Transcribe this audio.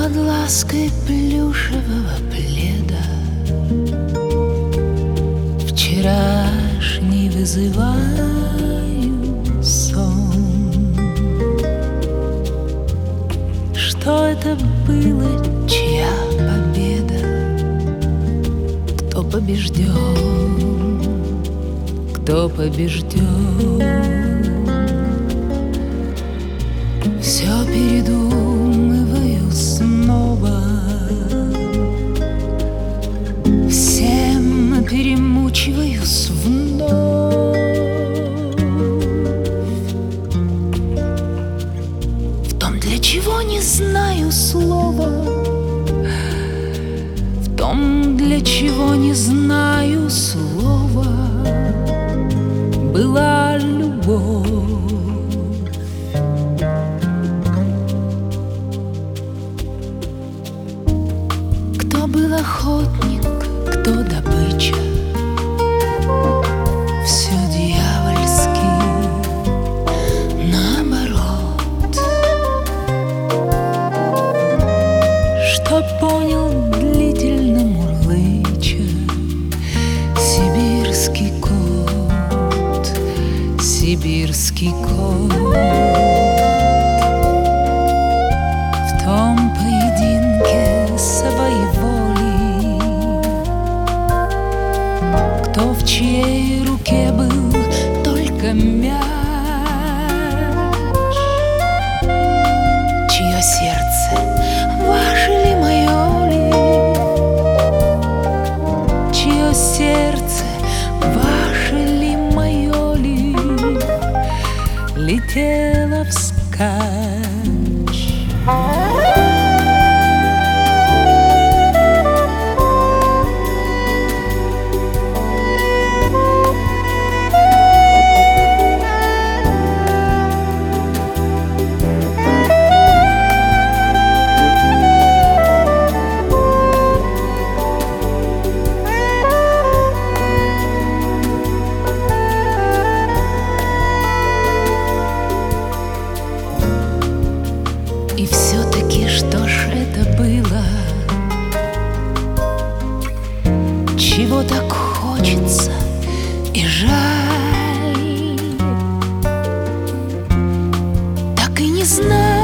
Под лаской плюшевого пледа вчерашний вызываю сон. Что это было, чья победа? Кто побежден? Кто побежден? Все передумываю снова, всем перемучиваюсь вновь. В том, для чего не знаю слова, в том, для чего не знаю слова, была любовь. Кто был охотник, кто добыча, все дьявольски наоборот. Что понял длительно мурлыча сибирский кот, сибирский кот. В том поединке своей воли, кто в чьей руке был только мяч, чье сердце, ваше ли, мое ли, чье сердце, ваше ли, мое ли, летело вскачь. И все-таки что ж это было, чего так хочется и жаль, так и не знаю.